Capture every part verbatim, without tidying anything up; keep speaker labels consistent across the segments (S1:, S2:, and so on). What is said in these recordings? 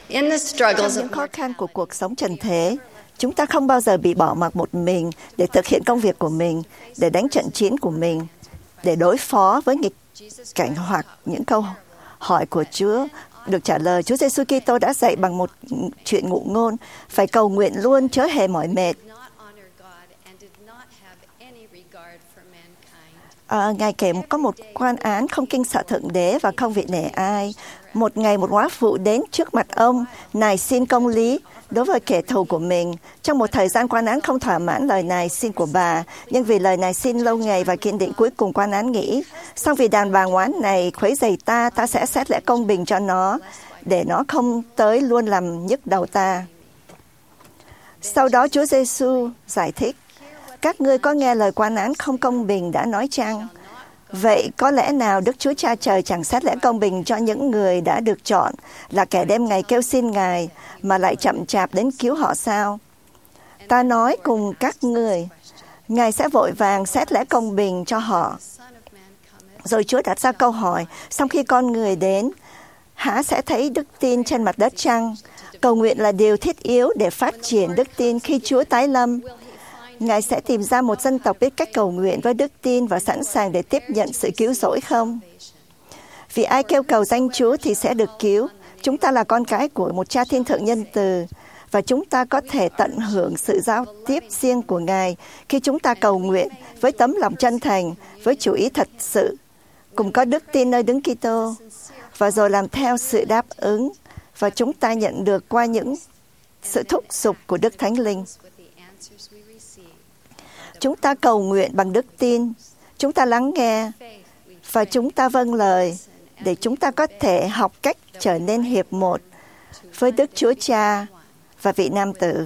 S1: In the
S2: Trong
S1: struggles
S2: những
S1: of
S2: khó khăn của cuộc sống trần thế, chúng ta không bao giờ bị bỏ mặc một mình để thực hiện công việc của mình, để đánh trận chiến của mình, để đối phó với nghịch cảnh hoặc những câu hỏi của Chúa được trả lời. Chúa Giêsu Kitô đã dạy bằng một chuyện ngụ ngôn, phải cầu nguyện luôn chớ hề mỏi mệt. À, Ngài kể có một quan án không kinh sợ Thượng Đế và không vị nể ai. Một ngày một góa phụ đến trước mặt ông, nài xin công lý đối với kẻ thù của mình. Trong một thời gian quan án không thỏa mãn lời nài xin của bà, nhưng vì lời nài xin lâu ngày và kiên định, cuối cùng quan án nghĩ, xong vì đàn bà ngoán này khuấy rầy ta, ta sẽ xét lẽ công bình cho nó, để nó không tới luôn làm nhức đầu ta. Sau đó Chúa Giêsu giải thích, các ngươi có nghe lời quan án không công bình đã nói chăng? Vậy có lẽ nào Đức Chúa Cha Trời chẳng xét lẽ công bình cho những người đã được chọn là kẻ đêm ngày kêu xin Ngài mà lại chậm chạp đến cứu họ sao? Ta nói cùng các người, Ngài sẽ vội vàng xét lẽ công bình cho họ. Rồi Chúa đặt ra câu hỏi, sau khi con người đến, há sẽ thấy đức tin trên mặt đất chăng? Cầu nguyện là điều thiết yếu để phát triển đức tin khi Chúa tái lâm. Ngài sẽ tìm ra một dân tộc biết cách cầu nguyện với đức tin và sẵn sàng để tiếp nhận sự cứu rỗi không? Vì ai kêu cầu danh Chúa thì sẽ được cứu. Chúng ta là con cái của một Cha Thiên Thượng nhân từ, và chúng ta có thể tận hưởng sự giao tiếp riêng của Ngài khi chúng ta cầu nguyện với tấm lòng chân thành, với chủ ý thật sự, cùng có đức tin nơi Đấng Kitô, và rồi làm theo sự đáp ứng, và chúng ta nhận được qua những sự thúc giục của Đức Thánh Linh. Chúng ta cầu nguyện bằng đức tin, chúng ta lắng nghe, và chúng ta vâng lời, để chúng ta có thể học cách trở nên hiệp một với Đức Chúa Cha và vị Nam Tử.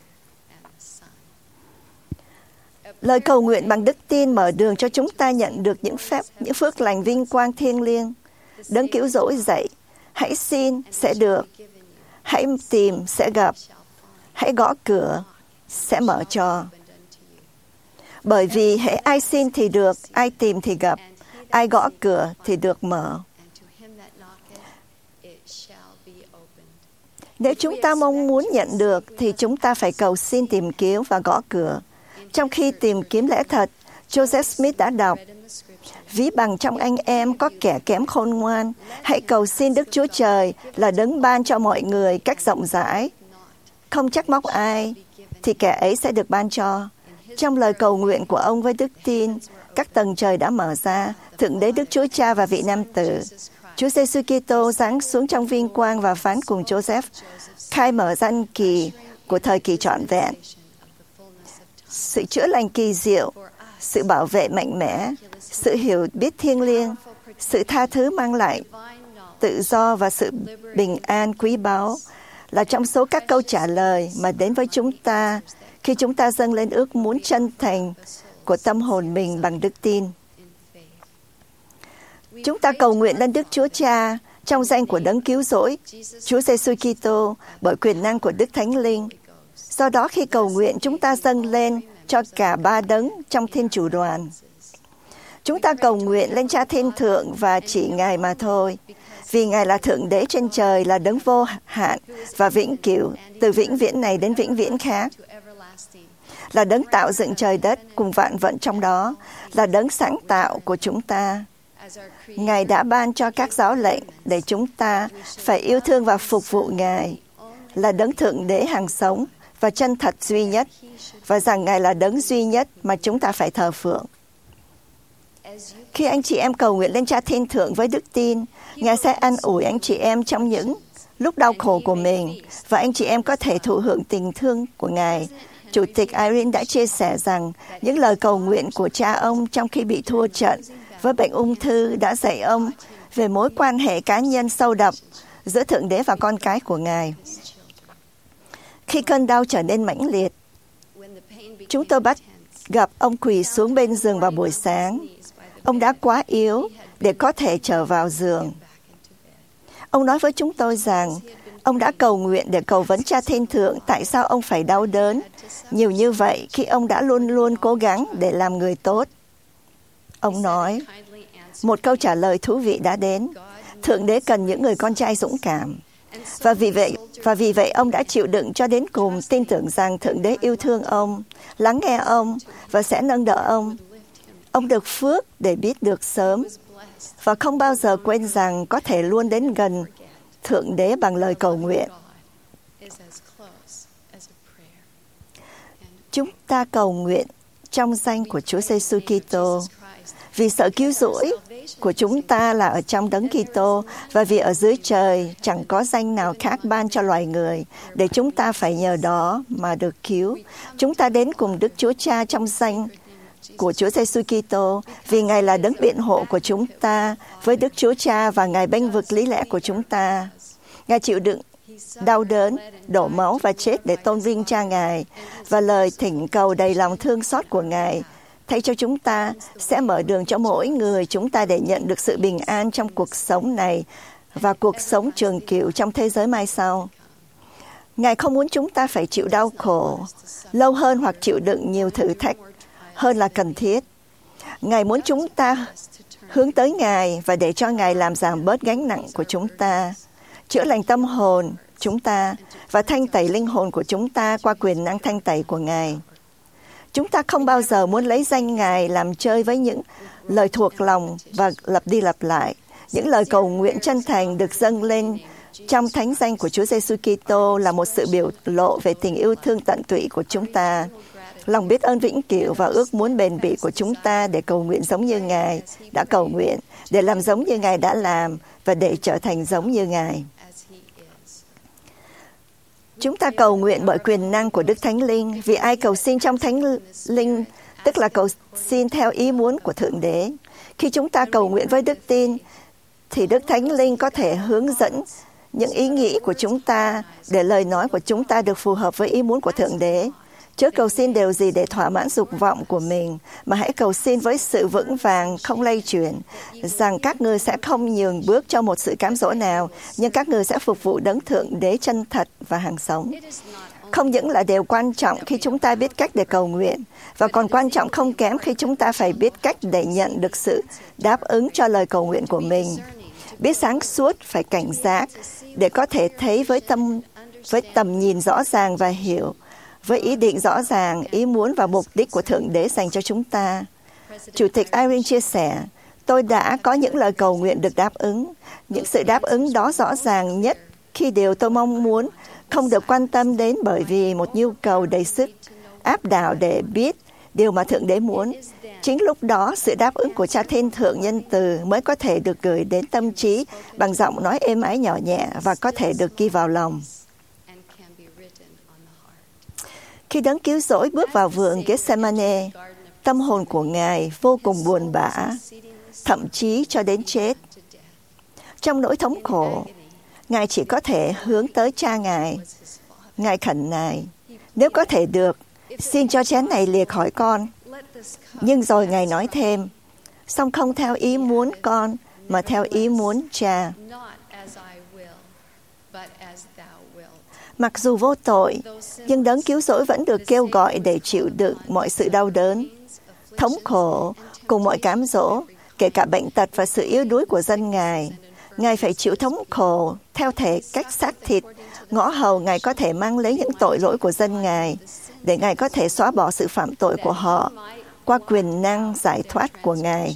S2: Lời cầu nguyện bằng đức tin mở đường cho chúng ta nhận được những phép, những phước lành vinh quang thiêng liêng. Đấng cứu rỗi dạy, hãy xin sẽ được, hãy tìm sẽ gặp, hãy gõ cửa sẽ mở cho. Bởi vì hễ ai xin thì được, ai tìm thì gặp, ai gõ cửa thì được mở. Nếu chúng ta mong muốn nhận được thì chúng ta phải cầu xin, tìm kiếm và gõ cửa. Trong khi tìm kiếm lẽ thật, Joseph Smith đã đọc, ví bằng trong anh em có kẻ kém khôn ngoan, hãy cầu xin Đức Chúa Trời là đấng ban cho mọi người cách rộng rãi, không trách móc ai, thì kẻ ấy sẽ được ban cho. Trong lời cầu nguyện của ông với đức tin, các tầng trời đã mở ra, Thượng Đế Đức Chúa Cha và vị Nam Tử, Chúa Giêsu Kitô giáng xuống trong vinh quang và phán cùng Joseph, khai mở gian kỳ của thời kỳ trọn vẹn. Sự chữa lành kỳ diệu, sự bảo vệ mạnh mẽ, sự hiểu biết thiêng liêng, sự tha thứ mang lại tự do và sự bình an quý báu là trong số các câu trả lời mà đến với chúng ta khi chúng ta dâng lên ước muốn chân thành của tâm hồn mình bằng đức tin. Chúng ta cầu nguyện lên Đức Chúa Cha trong danh của Đấng cứu rỗi, Chúa Giêsu Kitô, bởi quyền năng của Đức Thánh Linh. Do đó khi cầu nguyện, chúng ta dâng lên cho cả ba đấng trong Thiên Chủ đoàn. Chúng ta cầu nguyện lên Cha Thiên Thượng và chỉ Ngài mà thôi, vì Ngài là Thượng Đế trên trời, là đấng vô hạn và vĩnh cửu, từ vĩnh viễn này đến vĩnh viễn khác, là đấng tạo dựng trời đất cùng vạn vật trong đó, là đấng sáng tạo của chúng ta. Ngài đã ban cho các giáo lệnh để chúng ta phải yêu thương và phục vụ Ngài, là đấng Thượng Đế hàng sống và chân thật duy nhất, và rằng Ngài là đấng duy nhất mà chúng ta phải thờ phượng. Khi anh chị em cầu nguyện lên Cha Thiên Thượng với đức tin, Ngài sẽ an ủi anh chị em trong những lúc đau khổ của mình, và anh chị em có thể thụ hưởng tình thương của Ngài. Chủ tịch Irene đã chia sẻ rằng những lời cầu nguyện của cha ông trong khi bị thua trận với bệnh ung thư đã dạy ông về mối quan hệ cá nhân sâu đậm giữa Thượng Đế và con cái của Ngài. Khi cơn đau trở nên mãnh liệt, chúng tôi bắt gặp ông quỳ xuống bên giường vào buổi sáng. Ông đã quá yếu để có thể trở vào giường. Ông nói với chúng tôi rằng ông đã cầu nguyện để cầu vấn Cha Thiên Thượng tại sao ông phải đau đớn nhiều như vậy khi ông đã luôn luôn cố gắng để làm người tốt. Ông nói, một câu trả lời thú vị đã đến. Thượng Đế cần những người con trai dũng cảm. Và vì vậy, và vì vậy ông đã chịu đựng cho đến cùng, tin tưởng rằng Thượng Đế yêu thương ông, lắng nghe ông và sẽ nâng đỡ ông. Ông được phước để biết được sớm và không bao giờ quên rằng có thể luôn đến gần Thượng Đế bằng lời cầu nguyện. Chúng ta cầu nguyện trong danh của Chúa Giêsu Kitô, vì sự cứu rỗi của chúng ta là ở trong Đấng Kitô, và vì ở dưới trời chẳng có danh nào khác ban cho loài người, để chúng ta phải nhờ đó mà được cứu. Chúng ta đến cùng Đức Chúa Cha trong danh của Chúa Giêsu Kitô, vì Ngài là Đấng biện hộ của chúng ta với Đức Chúa Cha, và Ngài bênh vực lý lẽ của chúng ta. Ngài chịu đựng đau đớn, đổ máu và chết để tôn vinh Cha Ngài, và lời thỉnh cầu đầy lòng thương xót của Ngài thay cho chúng ta sẽ mở đường cho mỗi người chúng ta để nhận được sự bình an trong cuộc sống này và cuộc sống trường cửu trong thế giới mai sau. Ngài không muốn chúng ta phải chịu đau khổ lâu hơn hoặc chịu đựng nhiều thử thách hơn là cần thiết. Ngài muốn chúng ta hướng tới Ngài và để cho Ngài làm giảm bớt gánh nặng của chúng ta, chữa lành tâm hồn chúng ta và thanh tẩy linh hồn của chúng ta qua quyền năng thanh tẩy của Ngài. Chúng ta không bao giờ muốn lấy danh Ngài làm chơi với những lời thuộc lòng và lặp đi lặp lại. Những lời cầu nguyện chân thành được dâng lên trong thánh danh của Chúa Giêsu Kitô là một sự biểu lộ về tình yêu thương tận tụy của chúng ta, lòng biết ơn vĩnh cửu và ước muốn bền bỉ của chúng ta để cầu nguyện giống như Ngài đã cầu nguyện, để làm giống như Ngài đã làm và để trở thành giống như Ngài. Chúng ta cầu nguyện bởi quyền năng của Đức Thánh Linh, vì ai cầu xin trong Thánh Linh, tức là cầu xin theo ý muốn của Thượng Đế. Khi chúng ta cầu nguyện với đức tin, thì Đức Thánh Linh có thể hướng dẫn những ý nghĩ của chúng ta để lời nói của chúng ta được phù hợp với ý muốn của Thượng Đế. Chớ cầu xin điều gì để thỏa mãn dục vọng của mình, mà hãy cầu xin với sự vững vàng, không lay chuyển, rằng các ngươi sẽ không nhường bước cho một sự cám dỗ nào, nhưng các ngươi sẽ phục vụ Đấng Thượng Đế chân thật và hàng sống. Không những là điều quan trọng khi chúng ta biết cách để cầu nguyện, và còn quan trọng không kém khi chúng ta phải biết cách để nhận được sự đáp ứng cho lời cầu nguyện của mình. Biết sáng suốt, phải cảnh giác, để có thể thấy với tâm với tầm nhìn rõ ràng và hiểu với ý định rõ ràng, ý muốn và mục đích của Thượng Đế dành cho chúng ta. Chủ tịch Irene chia sẻ, tôi đã có những lời cầu nguyện được đáp ứng. Những sự đáp ứng đó rõ ràng nhất khi điều tôi mong muốn không được quan tâm đến bởi vì một nhu cầu đầy sức áp đảo để biết điều mà Thượng Đế muốn. Chính lúc đó, sự đáp ứng của Cha Thiên Thượng nhân từ mới có thể được gửi đến tâm trí bằng giọng nói êm ái nhỏ nhẹ và có thể được ghi vào lòng. Khi Đấng cứu rỗi bước vào vườn Gethsemane, tâm hồn của Ngài vô cùng buồn bã, thậm chí cho đến chết. Trong nỗi thống khổ, Ngài chỉ có thể hướng tới Cha Ngài. Ngài khẩn nài, nếu có thể được, xin cho chén này lìa khỏi con. Nhưng rồi Ngài nói thêm, song không theo ý muốn con, mà theo ý muốn Cha. Mặc dù vô tội, nhưng Đấng cứu rỗi vẫn được kêu gọi để chịu đựng mọi sự đau đớn, thống khổ cùng mọi cám dỗ, kể cả bệnh tật và sự yếu đuối của dân Ngài. Ngài phải chịu thống khổ theo thể cách xác thịt, ngõ hầu Ngài có thể mang lấy những tội lỗi của dân Ngài, để Ngài có thể xóa bỏ sự phạm tội của họ qua quyền năng giải thoát của Ngài.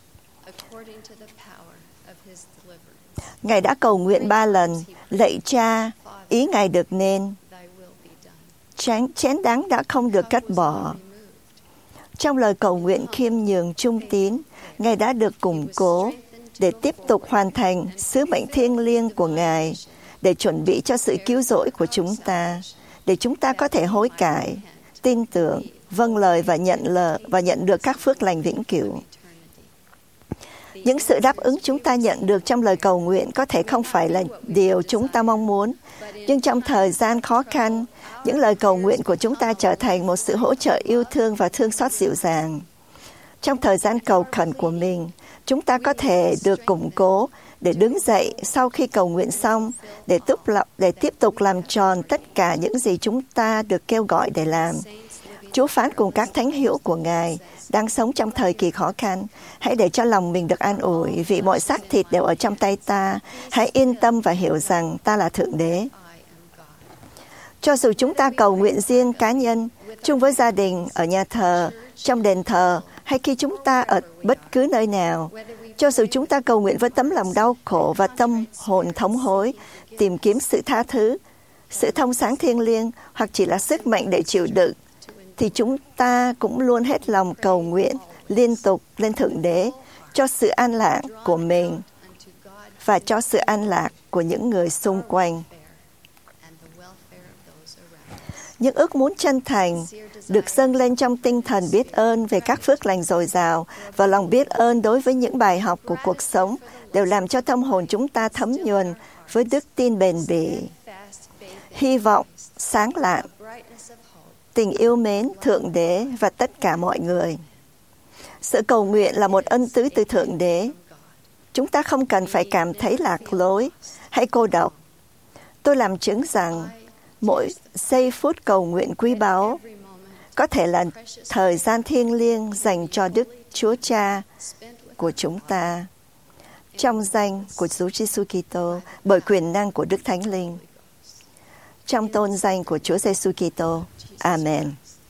S2: Ngài đã cầu nguyện ba lần, lạy Cha, ý Ngài được nên. Chén, chén đắng đã không được cắt bỏ. Trong lời cầu nguyện khiêm nhường trung tín, Ngài đã được củng cố để tiếp tục hoàn thành sứ mệnh thiêng liêng của Ngài, để chuẩn bị cho sự cứu rỗi của chúng ta, để chúng ta có thể hối cải, tin tưởng, vâng lời và nhận lời và nhận được các phước lành vĩnh cửu. Những sự đáp ứng chúng ta nhận được trong lời cầu nguyện có thể không phải là điều chúng ta mong muốn, nhưng trong thời gian khó khăn, những lời cầu nguyện của chúng ta trở thành một sự hỗ trợ yêu thương và thương xót dịu dàng. Trong thời gian cầu khẩn của mình, chúng ta có thể được củng cố để đứng dậy sau khi cầu nguyện xong, để tiếp, để tiếp tục làm tròn tất cả những gì chúng ta được kêu gọi để làm. Chúa phán cùng các thánh hữu của Ngài đang sống trong thời kỳ khó khăn. Hãy để cho lòng mình được an ủi vì mọi xác thịt đều ở trong tay ta. Hãy yên tâm và hiểu rằng ta là Thượng Đế. Cho dù chúng ta cầu nguyện riêng cá nhân, chung với gia đình, ở nhà thờ, trong đền thờ, hay khi chúng ta ở bất cứ nơi nào, cho dù chúng ta cầu nguyện với tấm lòng đau khổ và tâm hồn thống hối, tìm kiếm sự tha thứ, sự thông sáng thiêng liêng, hoặc chỉ là sức mạnh để chịu đựng, thì chúng ta cũng luôn hết lòng cầu nguyện liên tục lên Thượng Đế cho sự an lạc của mình và cho sự an lạc của những người xung quanh. Những ước muốn chân thành được dâng lên trong tinh thần biết ơn về các phước lành dồi dào và lòng biết ơn đối với những bài học của cuộc sống đều làm cho tâm hồn chúng ta thấm nhuần với đức tin bền bỉ, hy vọng sáng lạn, tình yêu mến Thượng Đế và tất cả mọi người. Sự cầu nguyện là một ân tứ từ Thượng Đế. Chúng ta không cần phải cảm thấy lạc lối hay cô độc. Tôi làm chứng rằng mỗi giây phút cầu nguyện quý báu có thể là thời gian thiêng liêng dành cho Đức Chúa Cha của chúng ta, trong danh của Chúa Giêsu Kitô, bởi quyền năng của Đức Thánh Linh. Trong tôn danh của Chúa Giêsu Kitô. Amen.